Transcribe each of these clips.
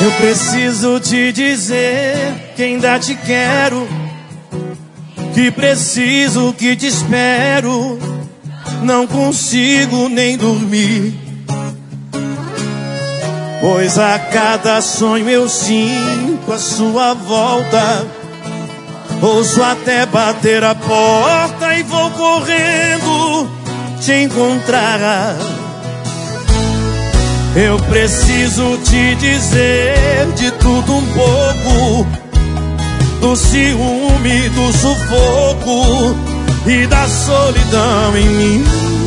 Eu preciso te dizer que ainda te quero, que preciso, que te espero. Não consigo nem dormir, pois a cada sonho eu sinto a sua volta. Ouço até bater a porta e vou correndo te encontrar. Eu preciso te dizer de tudo um pouco, do ciúme, do sufoco e da solidão em mim.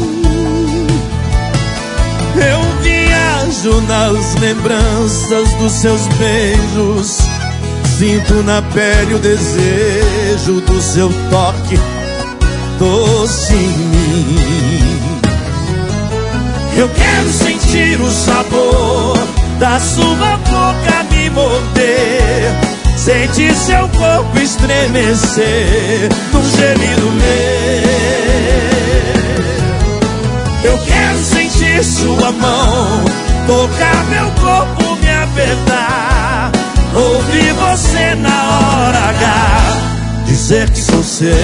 Eu viajo nas lembranças dos seus beijos, sinto na pele o desejo do seu toque doce em mim. Eu quero sentir o sabor da sua boca me morder, sentir seu corpo estremecer num gemido meu. Eu quero sentir sua mão tocar meu corpo, me apertar, ouvir você na hora H dizer que sou seu.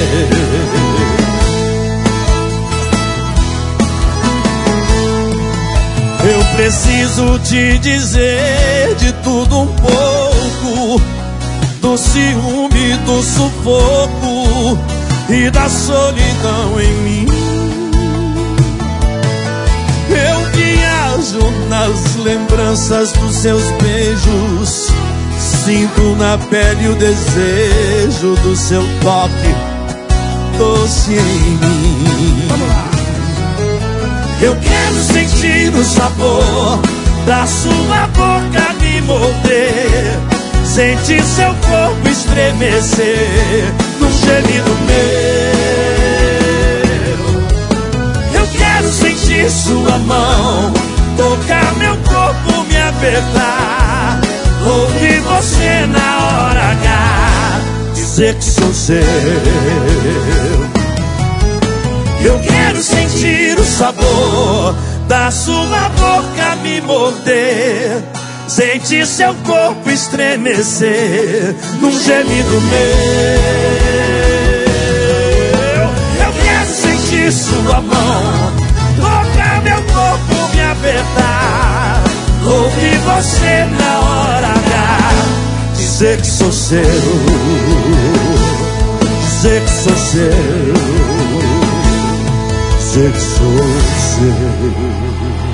Eu preciso te dizer de tudo um pouco, do ciúme, do sufoco e da solidão em mim. Eu viajo nas lembranças dos seus beijos, sinto na pele o desejo do seu toque doce em mim. Vamos lá. Eu quero sentir o sabor da sua boca me morder, sentir seu corpo estremecer num gemido meu. Eu quero sentir sua mão tocar meu corpo, me apertar, ouvir você na hora H dizer que sou seu. Eu quero sentir o sabor da sua boca me morder, sentir seu corpo estremecer num gemido meu. Eu quero sentir sua mão tocar meu corpo, me apertar, ouvir você na hora H dizer que sou seu, dizer que sou seu, dizer que sou seu.